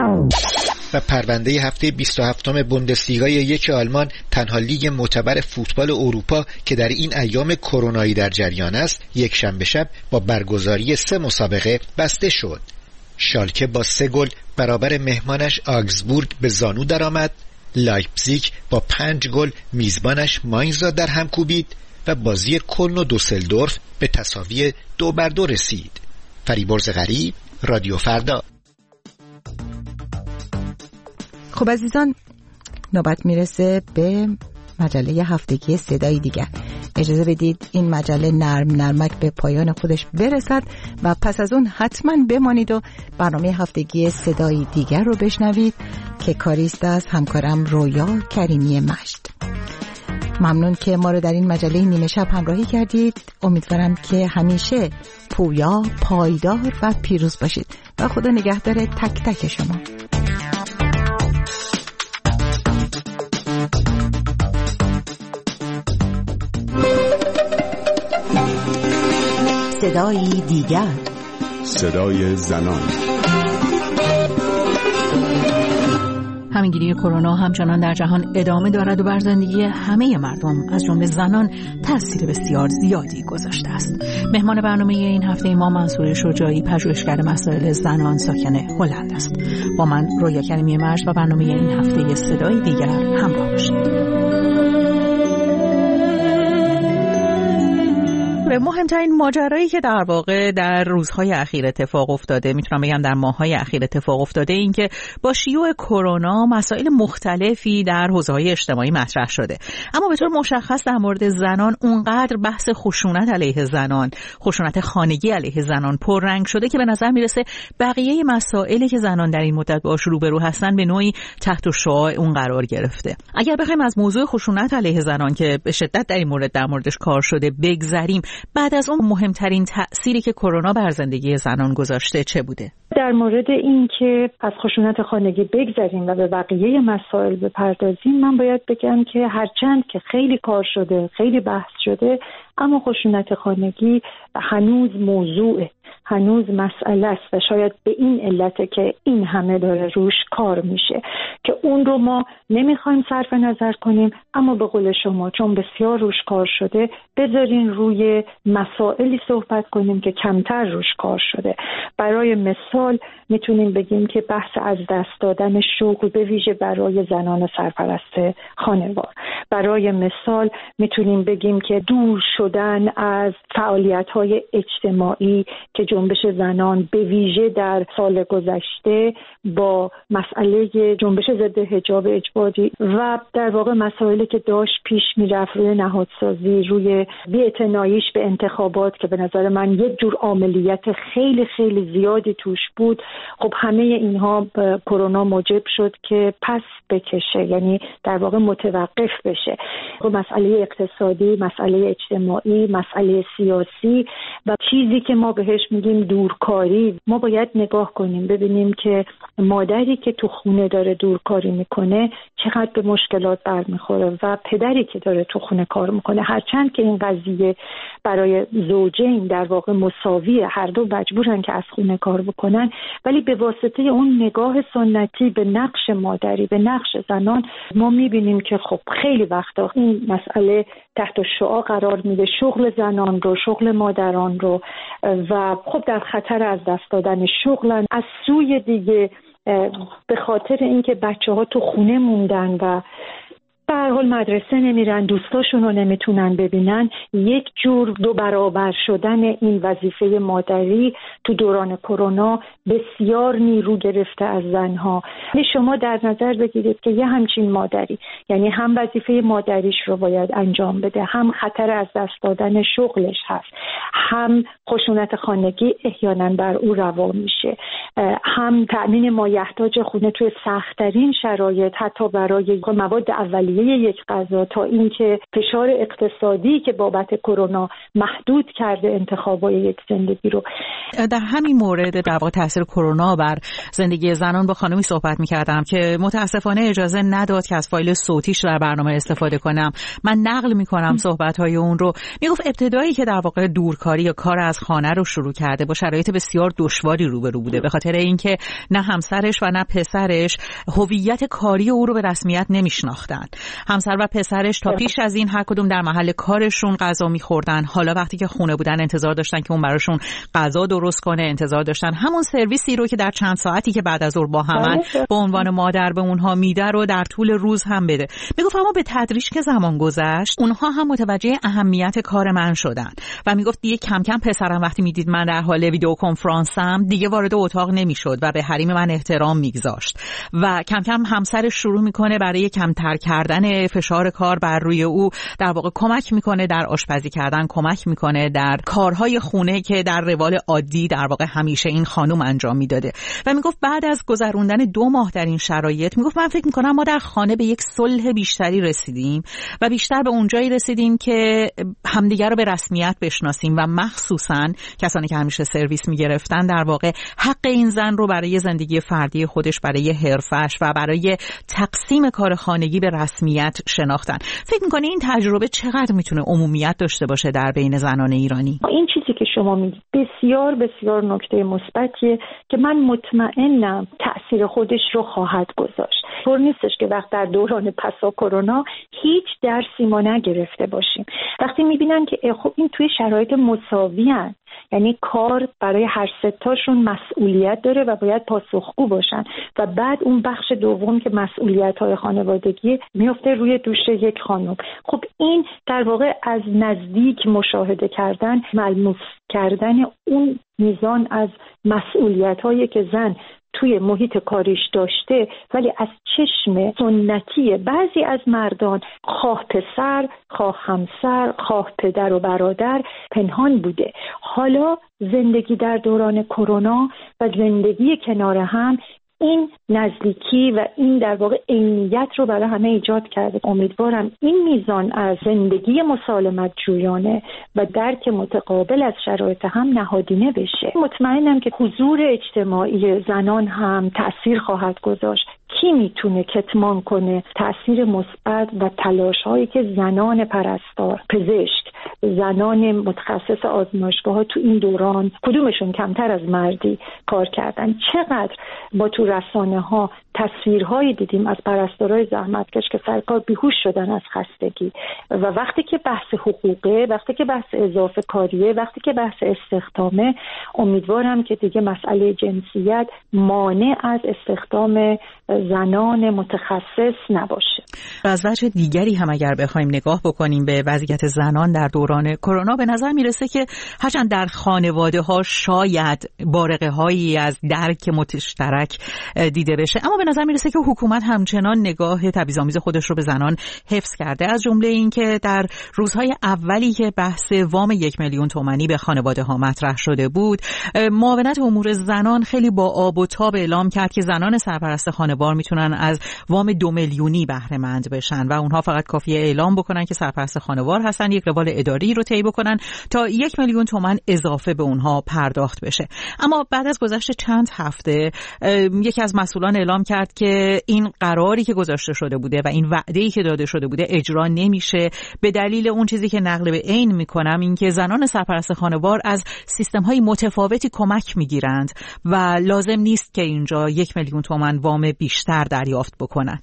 [SPEAKER 11] و پرونده هفته 27 بوندسلیگای 1 آلمان، تنها لیگ معتبر فوتبال اروپا که در این ایام کرونایی در جریان است، یک شنبه شب با برگزاری 3 مسابقه بسته شد. شالکه با 3 گل برابر مهمانش آگزبورگ به زانو درآمد. لایپزیگ با 5 گل میزبانش ماینز را در هم کوبید و بازی کلن و دوسلدورف به تساوی 2-2 رسید. فریبرز غریب، رادیو فردا.
[SPEAKER 1] خب عزیزان، نوبت میرسه به مجله هفتگی صدای دیگر. اجازه بدید این مجله نرمک به پایان خودش برسد و پس از اون حتما بمانید و برنامه هفتگی صدای دیگر رو بشنوید که کاریست از همکارم رویا کریمی مشت. ممنون که ما رو در این مجله نیمه شب همراهی کردید. امیدوارم که همیشه پویا، پایدار و پیروز باشید و خدا نگهدار تک تک شما. صدای دیگر،
[SPEAKER 13] صدای زنان.
[SPEAKER 14] همینگیری کرونا همچنان در جهان ادامه دارد و بر زندگی همه مردم از جمله زنان تاثیر بسیار زیادی گذاشته است. مهمان برنامه این هفته ما منصور شجاعی، پژوهشگر مسائل زنان ساکن هلند است. با من رویا کریمی مرج و برنامه این هفته صدای دیگر همراه باشید. مهمترین ماجرایی که در واقع در روزهای اخیر اتفاق افتاده، میتونم بگم در ماه‌های اخیر اتفاق افتاده، این که با شیوع کرونا مسائل مختلفی در حوزه‌های اجتماعی مطرح شده، اما به طور مشخص در مورد زنان اونقدر بحث خشونت علیه زنان، خشونت خانگی علیه زنان پررنگ شده که به نظر میرسه بقیه مسائلی که زنان در این مدت باهاش روبرو هستن به نوعی تحت شعاع اون قرار گرفته. اگر بخوایم از موضوع خشونت علیه زنان که به شدت در این مورد در موردش کار شده بگذریم، بعد از اون مهمترین تأثیری که کرونا بر زندگی زنان گذاشته چه بوده؟
[SPEAKER 15] در مورد این که از خشونت خانگی بگذریم و به بقیه مسائل بپردازیم، من باید بگم که هرچند که خیلی کار شده، خیلی بحث شده، اما خشونت خانگی هنوز موضوعه، هنوز مسئله است و شاید به این علته که این همه داره روش کار میشه که اون رو ما نمیخوایم صرف نظر کنیم، اما به قول شما چون بسیار روش کار شده بذارین روی مسائلی صحبت کنیم که کمتر روش کار شده. برای مثال میتونیم بگیم که بحث از دست دادن شغل به ویژه برای زنان سرپرست خانوار. برای مثال میتونیم بگیم که دور شدن از فعالیت‌های اجتماعی که جنبش زنان به ویژه در سال گذشته با مسئله جنبش ضد حجاب اجباری و در واقع مسائلی که داشت پیش میرفت روی نهادسازی، روی بی‌اعتناییش به انتخابات که به نظر من یک جور عاملیت خیلی خیلی زیادی توش بود، خب همه اینها کرونا موجب شد که پس بکشه، یعنی در واقع متوقف بشه. مسئله اقتصادی، مسئله اجتماعی، مسئله سیاسی و چیزی که ما بهش میگیم دورکاری، ما باید نگاه کنیم ببینیم که مادری که تو خونه داره دورکاری میکنه چقدر به مشکلات برمیخوره و پدری که داره تو خونه کار میکنه. هرچند که این قضیه برای زوجین در واقع مساویه، هر دو مجبورن که از خونه کار بکنن، ولی به واسطه اون نگاه سنتی به نقش مادری، به نقش زنان، ما میبینیم که خب خیلی وقتا این مسئله تحت شعاع قرار میده، شغل زنان رو، شغل مادران رو، و خب در خطر از دست دادن شغلن. از سوی دیگه به خاطر اینکه بچه‌ها تو خونه موندن و به هر حال مدرسه نمیرن، دوستاشون رو نمیتونن ببینن، یک جور دو برابر شدن این وظیفه مادری تو دوران کرونا بسیار نیرو گرفته از زنها. شما در نظر بگیرید که یه همچین مادری، یعنی هم وظیفه مادریش رو باید انجام بده، هم خطر از دست دادن شغلش هست، هم خشونت خانگی احیانا بر او روا میشه، هم تأمین مایحتاج خونه توی سخت‌ترین شرایط، حتی برای مواد اولیه یک غذا، تا اینکه فشار اقتصادی که بابت کرونا محدود کرده انتخابای یک زندگی رو.
[SPEAKER 14] در همین مورد در واقع تاثیر کرونا بر زندگی زنان با خانمی صحبت می‌کردم که متاسفانه اجازه نداد که از فایل صوتیش در برنامه استفاده کنم. من نقل می‌کنم صحبت‌های اون رو. میگفت ابتدایی که در واقع دورکاری یا کار از خانه رو شروع کرده با شرایط بسیار دشواری روبرو بوده، به خاطر اینکه نه همسرش و نه پسرش هویت کاری او رو به رسمیت نمی‌شناختن. همسر و پسرش تا پیش از این هر کدوم در محل کارشون غذا می‌خوردن، حالا وقتی که خونه بودن انتظار داشتن که اون براشون غذا درست کنه، انتظار داشتن همون سرویسی رو که در چند ساعتی که بعد از ظهر با همن به عنوان مادر به اونها میده رو در طول روز هم بده. میگفت اما به تدریج که زمان گذشت اونها هم متوجه اهمیت کار من شدن و میگفت دیگه کم کم پسرم وقتی میدید من در حال ویدیو کنفرانسم دیگه وارد اتاق نمیشد و به حریم من احترام میگذاشت و کم کم همسرش شروع میکنه برای کمتر کردن دادن فشار کار بر روی او در واقع کمک میکنه در آشپزی کردن، کمک میکنه در کارهای خونه که در روال عادی در واقع همیشه این خانم انجام میداده. و میگفت بعد از گذروندن 2 ماه در این شرایط، میگفت من فکر میکنم ما در خانه به یک صلح بیشتری رسیدیم و بیشتر به اونجایی رسیدیم که همدیگر رو به رسمیت بشناسیم و مخصوصاً کسانی که همیشه سرویس میگرفتن در واقع حق این زن رو برای زندگی فردی خودش، برای حرفش و برای تقسیم کار خانگی به رسمیت شناختن. فکر میکنه این تجربه چقدر میتونه عمومیت داشته باشه در بین زنان ایرانی؟
[SPEAKER 15] این چیزی که شما میگید بسیار بسیار نکته مثبتیه که من مطمئنم تأثیر خودش رو خواهد گذاشت. طور نیستش که وقت در دوران پسا کرونا هیچ درسی ما نگرفته باشیم. وقتی میبینن که خب این توی شرایط مساوی هن، یعنی کار برای هر ستاشون مسئولیت داره و باید پاسخگو باشن و بعد اون بخش دوم که مسئولیت‌های خانوادگی میفته روی دوش یک خانم. خب این در واقع از نزدیک مشاهده کردن، ملموس کردن اون میزان از مسئولیت‌هایی که زن توی محیط کاریش داشته ولی از چشم سنتی بعضی از مردان، خواه پسر، خواه همسر، خواه پدر و برادر، پنهان بوده. حالا زندگی در دوران کرونا و زندگی کنار هم این نزدیکی و این در واقع عینیت رو برای همه ایجاد کرده. امیدوارم این میزان از زندگی مسالمت جویانه و درک متقابل از شرایط هم نهادینه بشه. مطمئنم که حضور اجتماعی زنان هم تأثیر خواهد گذاشت. کی میتونه کتمان کنه تأثیر مثبت و تلاش‌هایی که زنان پرستار، پزشک، زنان متخصص آزمایشگاه‌ها تو این دوران کدومشون کمتر از مردی کار کردن؟ چقدر با تو رسانه‌ها تصویرهایی دیدیم از پرستارای زحمتکش که سرکار بیهوش شدن از خستگی. و وقتی که بحث حقوقه، وقتی که بحث اضافه کاریه، وقتی که بحث استخدامه، امیدوارم که دیگه مسئله جنسیت مانع از استخدام زنان متخصص نباشه.
[SPEAKER 14] و از وجه دیگری هم اگر بخوایم نگاه بکنیم به وضعیت زنان در دوران کرونا، به نظر میرسه که هرچند در خانواده ها شاید بارقه هایی از درک مشترک دیده بشه، اما به نظر میرسه که حکومت همچنان نگاه تبعیض‌آمیز خودش رو به زنان حفظ کرده. از جمله این که در روزهای اولی که بحث وام 1 میلیون تومانی به خانواده ها مطرح شده بود، معاونت امور زنان خیلی با آب و تاب اعلام کرد که زنان سرپرست خانوار میتونن از وام 2 میلیونی بهره مند بشن و اونها فقط کافیه اعلام بکنن که سرپرست خانوار هستن، یک روال اداری رو طی بکنن تا 1 میلیون تومان اضافه به اونها پرداخت بشه. اما بعد از گذشت چند هفته یکی از مسئولان اعلام کرد که این قراری که گذاشته شده بوده و این وعده‌ای که داده شده بوده اجرا نمیشه، به دلیل اون چیزی که نقل به عین میکنم، این که زنان سرپرست خانوار از سیستم‌های متفاوتی کمک میگیرند و لازم نیست که اینجا 1 میلیون تومان وام بیشتر دریافت بکنن.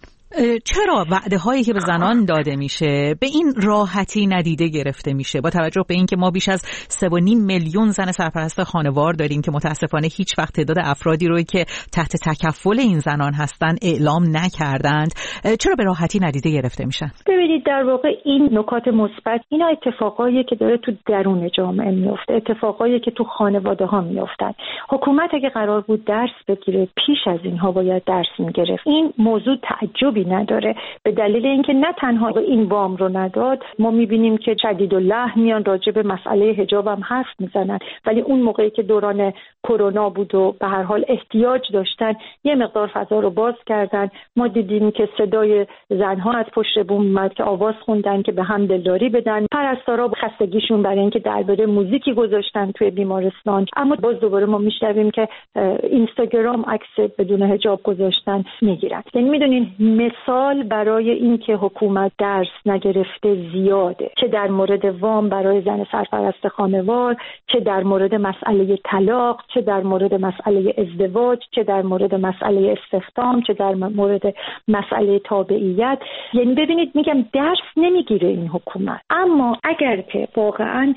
[SPEAKER 14] چرا وعده هایی که به زنان داده میشه به این راحتی ندیده گرفته میشه، با توجه به اینکه ما بیش از 3.5 میلیون زن سرپرست خانوار داریم که متاسفانه هیچ وقت تعداد افرادی رو که تحت تکفل این زنان هستن اعلام نکردند؟ چرا به راحتی ندیده گرفته میشن؟
[SPEAKER 15] ببینید در واقع این نکات مثبت، اینا اتفاقایی که داره تو درون جامعه میفته، اتفاقایی که تو خانواده ها میافتن. حکومت اگه قرار بود درس بگیره پیش از اینها باید درس میگرفت. این موضوع تعجبی نداره، به دلیل اینکه نه تنها این وام رو نداد، ما میبینیم که شدید و لحن میان راجع به مسئله حجاب هم حرف میزنن، ولی اون موقعی که دوران کرونا بود و به هر حال احتیاج داشتن یه مقدار فضا رو باز کردن. ما دیدیم که صدای زنها از پشت بوم اومد که آواز خوندن که به هم دلداری بدن. پرستارا خستگیشون برای اینکه درباره موزیکی گذاشتن توی بیمارستان، اما باز دوباره ما میشنویم که اینستاگرام عکس بدون حجاب گذاشتن میگیرن. یعنی میدونین مثال برای این که حکومت درس نگرفته زیاده، چه در مورد وام برای زن سرپرست خانوار، چه در مورد مسئله طلاق، چه در مورد مسئله ازدواج، چه در مورد مسئله استخدام، چه در مورد مسئله تابعیت. یعنی ببینید میگم درس نمیگیره این حکومت. اما اگر که واقعا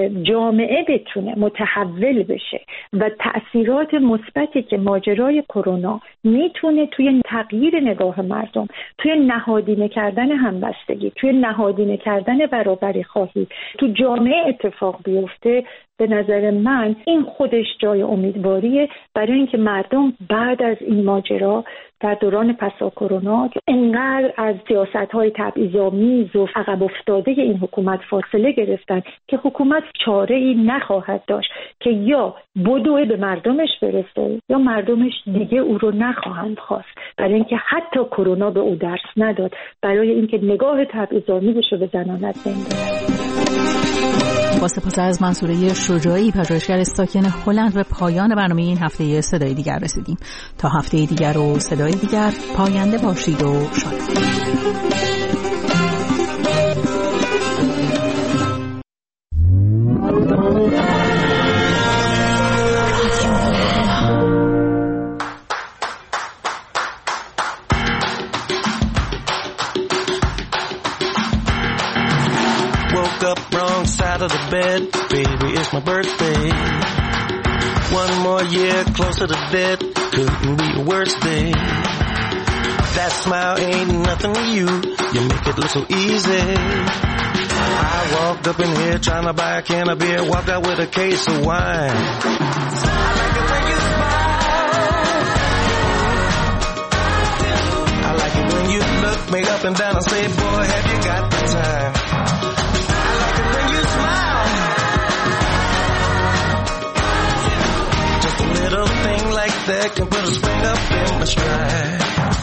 [SPEAKER 15] جامعه بتونه متحول بشه و تأثیرات مثبتی که ماجرای کرونا میتونه توی تغییر نگاه مردم، توی نهادینه کردن همبستگی، توی نهادینه کردن برابری خواهی تو جامعه اتفاق بیفته، به نظر من این خودش جای امیدواریه برای اینکه مردم بعد از این ماجرا در دوران پسا کرونا انقدر از سیاست‌های تبعیض‌آمیز و عقب افتاده این حکومت فاصله گرفتن که حکومت چاره‌ای نخواهد داشت که یا بدوه به مردمش برسه یا مردمش دیگه او رو نخواهند خواست، برای اینکه حتی کرونا به او درس نداد، برای اینکه نگاه تبعیض‌آمیزش رو به زنان از بین ببره.
[SPEAKER 14] با سپاس از منصوره شجاعی، پژوهشگر ساکن هلند، به پایان برنامه این هفته صدای دیگر رسیدیم. تا هفته دیگر و صدای دیگر، پاینده باشید و شاد.
[SPEAKER 16] Of the bed, baby, it's my birthday. One more year closer to death, couldn't be a worse day. That smile ain't nothing to you, you make it look so easy. I walked up in here trying to buy a can of beer, walked out with a case of wine. I like it when you smile. I like it when you look me up and down and say, boy, have you got the time? Little thing like that can put a spring up in my stride.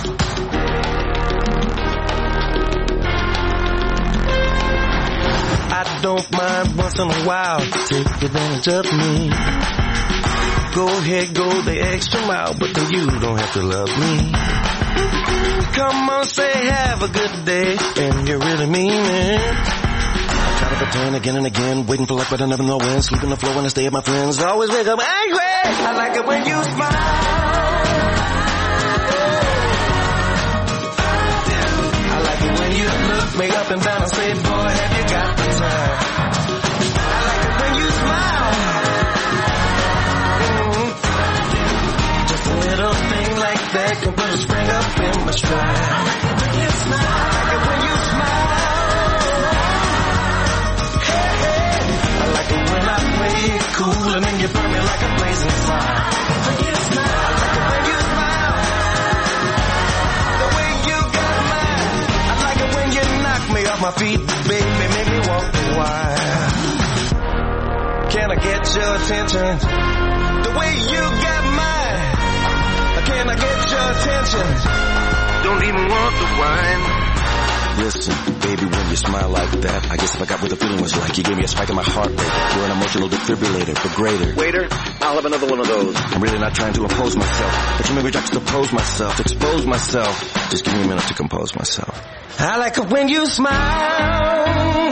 [SPEAKER 16] I don't mind once in a while, take advantage of me. Go ahead, go the extra mile, but then you don't have to love me. Come on, say have a good day, and you really mean it. Try to pretend again and again, waiting for luck but I never know when. Sleep on the floor when I stay at my friends, always wake up angry. I like it when you smile. I like it when you look me up and down and say, boy, have you got the time? I like it when you smile. Just a little thing like that can put a spring up in my stride. I like it when you smile. I like it when you smile. Cool and then you burn me like a blazing fire. When you smile, I like it when you smile. The way you got mine. I like it when you knock me off my feet, baby, make me walk a while. Can I get your attention? The way you got mine. Can I get your attention? Don't even want the wine. Listen, baby, when you smile like that, I guess if I got what the feeling was like, you gave me a spike in my heart rate. You're an emotional defibrillator, but greater. Waiter, I'll have another one of those. I'm really not trying to impose myself, but you made me juxtapose myself, expose myself. Just give me a minute to compose myself. I like it when you smile.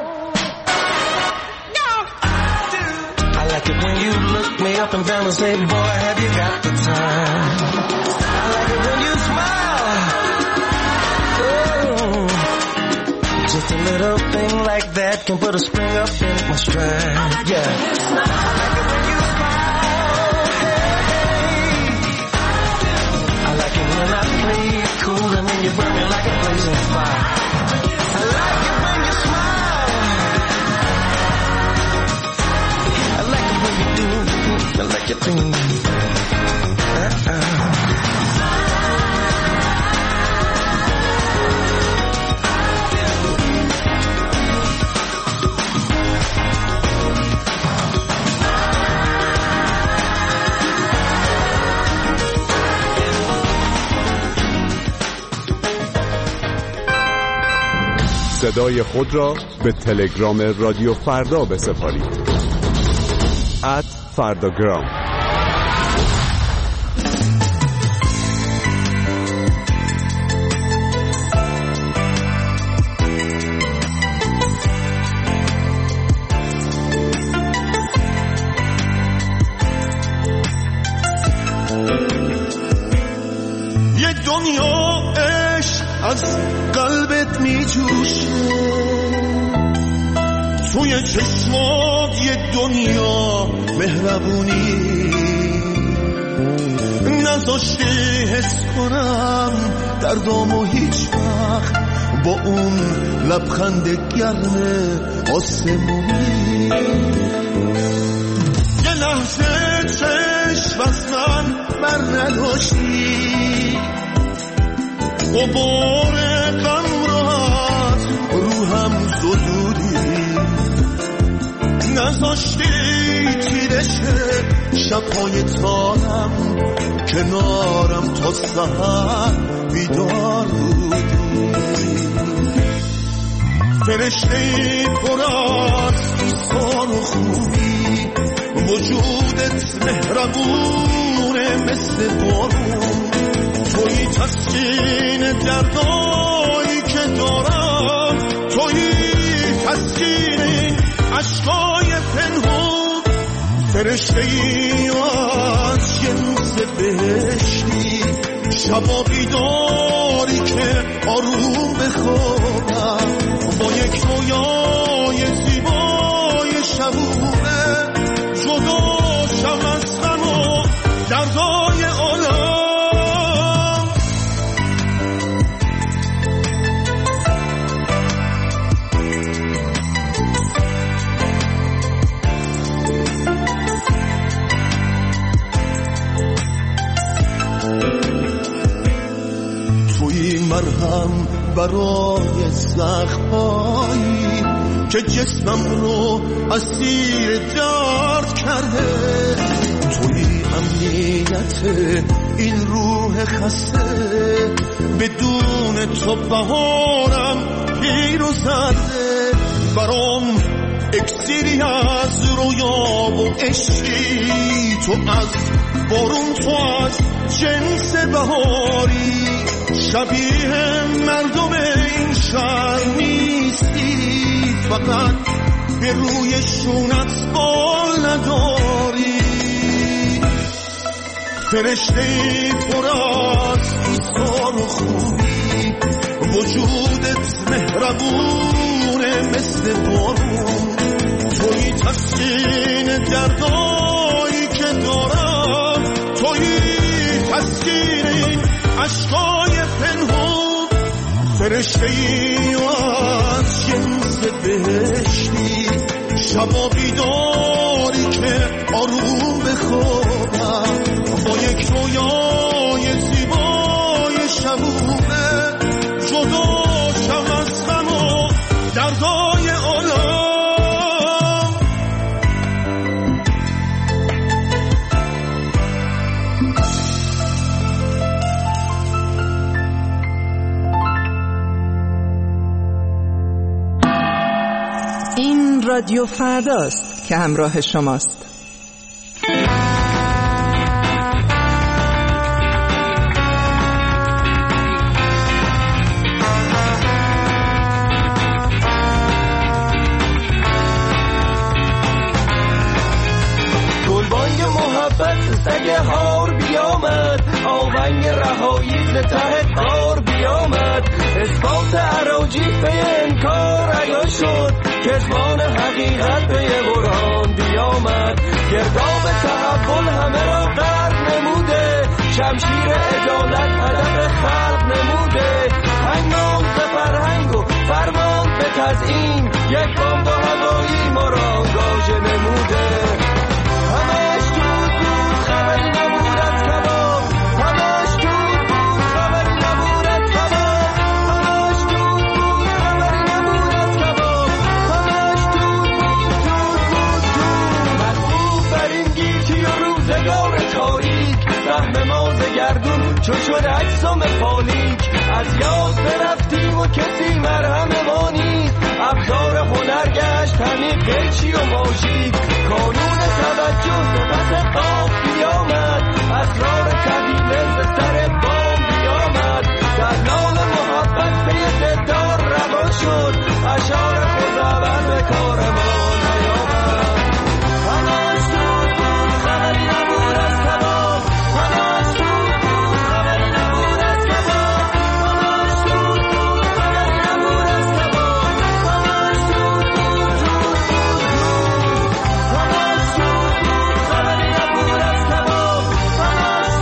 [SPEAKER 16] No, I do. I like it when you look me up and down and say, boy, have you got the time? I like it when you smile. Just a little thing like that can put a spring up in my stride. Yeah. I like it when you smile. Hey. I like it when I play it cool and then you burn me like a blazing fire. I like it when you smile. I like it when you do. I like your thing.
[SPEAKER 13] صدای خود را به تلگرام رادیو فردا بسپارید. @فرداگرام.
[SPEAKER 17] یه دنیا عشق از قلبت میجوشه، توی چشمات یه دنیا مهربونی، نذاشته حس کنم دردامو هیچ وقت با اون لبخند گرم آسمونی. لحظه چشم از من بر نداشتی، غبار غم رو از روحم زدودی، نذاشتی تیرش شبهای تارم کنارم تا سحر بیدار بودی. فرشته‌ای پر از ایثار و خوبی، وجودت مهربونه مثل بارون، توی تسکین دردایی که دارم، توی تسکین عشقای پنهون، فرشته‌ای از جنس بهشتی، شبا بیداری که آروم بخوابم با یک رویای زیبای شبونه، جدا شم از غم و دردای عالم. توی مرهم برای زخمایی که جسمم رو اسیر درد کرده، توی امنیت این روح خسته، بدون تو بهارم پیر و زرده، برام اکسیری از رویا و عشقی، تو از بارون، تو از جنس بهاری، شبیه مردم این شهر نیستی، فقط به روی شونت بال نداری. فرشته‌ای پر از ایثار و خوبی، وجودت مهربونه مثل بارون، توی تسکین دردایی که دارم، توی تسکین عشقای پنهون، فرشته‌ای از جنس بهشتی، شبا بیداری که آروم بخوابم با یک رویای زیبای شبونه، جدا شم از غم و دردای عالم.
[SPEAKER 18] این رادیو فرداست که همراه شماست.
[SPEAKER 16] گلبانگ محبت سگ هار بیامد، آونگ رهایی ز ته کار بیامد، اثبات عراجیف به انکار عیان شد، کتمان حقیقت به برهان بیامد، گرداب تحول همه را غرق نموده، شمشیر عدالت هدف خلق نموده، هنگام به فرهنگ و فرمان به تزیین، یک بمب هوایی ما را آنگاژه نموده. همش دود بود خبری نبود از کباب، همش دود بود خبری نبود از کباب، همش دود بود خبری نبود از کباب، همش دود بود مطبوع بر این گیتی و روزگار تاریک، سهم ما ز گردون چو شد اجسام فالیک، از یاد برفتیم و کسی مرهم ما نیست، ابزار هنر گشت همین قیچی و ماژیک، کانون توجه ز پس قاف بیامد، اسرار قبیله ز سر بام بیامد، در نام محبت پی دلدار روا شد، اشعار خزعبل به کار ما نیامد. همش دود بود خبری نبود از کباب، همش دود بود خبری نبود از کباب، همش دود بود خبری نبود از کباب، همش دود بود همش دود بود خبری نبود از کباب، همش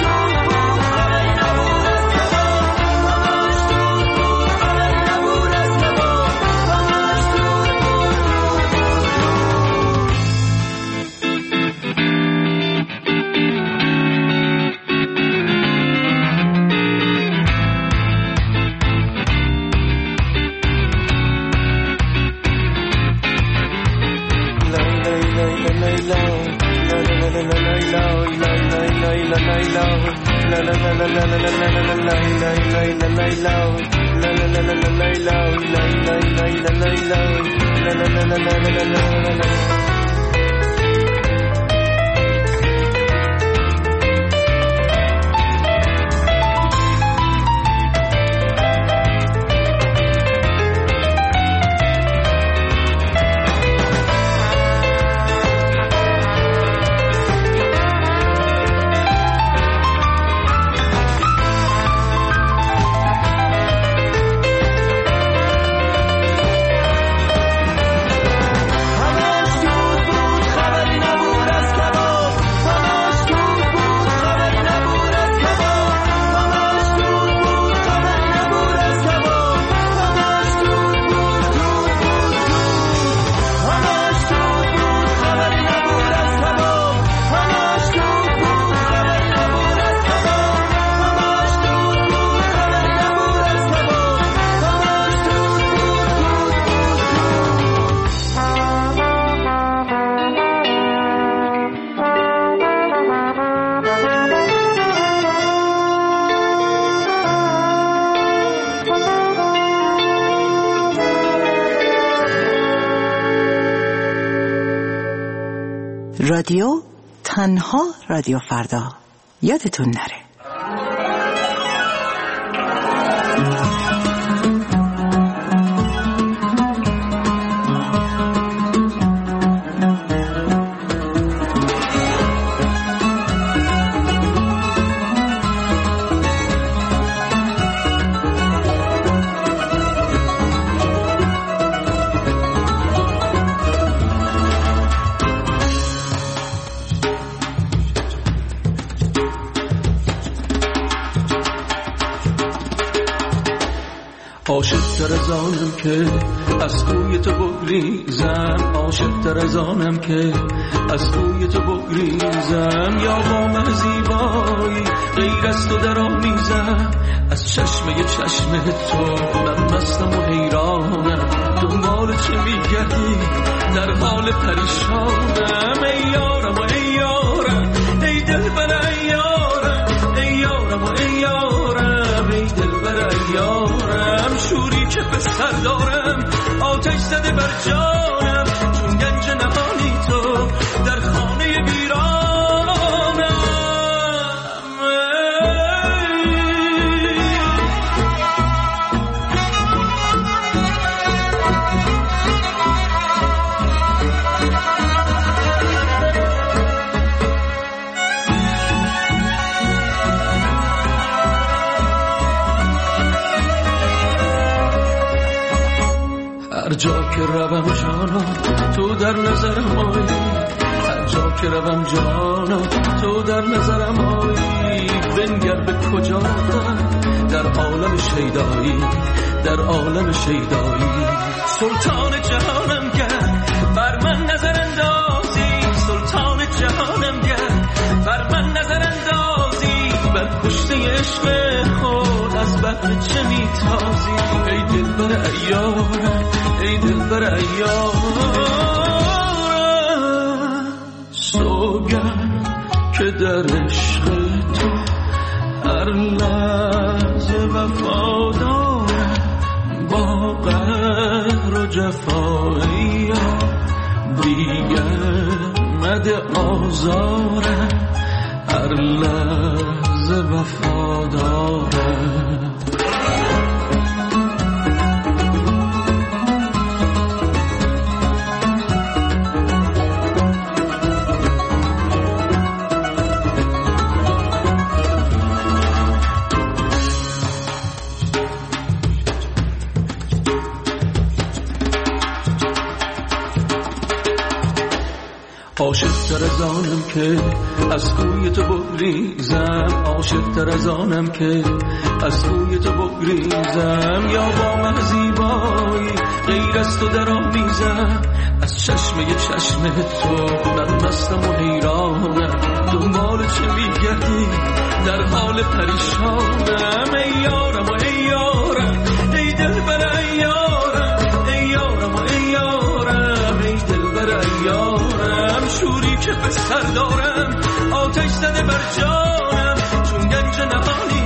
[SPEAKER 1] رادیو تنها رادیو فردا، یادتون نره.
[SPEAKER 19] عاشق‌تر از آنم که از کوی تو بگریزم، عاشق‌تر از آنم که از کوی تو بگریزم، یا با من زیبایی غیر از تو در آمیزم، از چشمه چشمه تو من مستم و حیرانم، دنبال چه میگردی در حال پریشانم، ای یارم و ای یارم، ای دلبر ای یارم، ای یارم و ای یارم، ای دلبر ای یارم، شوری که به سر دارم آتش زده بر جانم، چون گنج نهانی تو در خانه ویرانم. هر جا که روم جانا تو در نظرم آیی، هر جا که روم جانا تو در نظرم آیی، بنگر به کجا رفتم در عالم شیدایی، در عالم شیدایی، سلطان جهانم گرد بر من نظر اندازی، سلطان جهانم گرد بر من نظر اندازی، بر کشته عشق خود از بحر چه میتازی، ای دلبر ایارم، ای دلبر ایارم، سوگند که در عشق تو هر لحظه وفادارم، با قهر و جفایی دیگر مده آزارم، هر لحظه وفادارم. عاشق‌تر از آنم که از کوی تو بگریزم، عاشق‌تر از آنم که از کوی تو بگریزم، یا با من زیبایی غیر از تو در آمیزم، از چشمه چشمه تو من مستم و حیرانم، دنبال چه میگردی در حال پریشانم، ای یارم و ای یارم، ای دلبر ای یارم، ای یارم و ای یارم، ای دلبر ای یارم، شوری که به سر دارم آتش زده بر جانم، چون گنج نهانی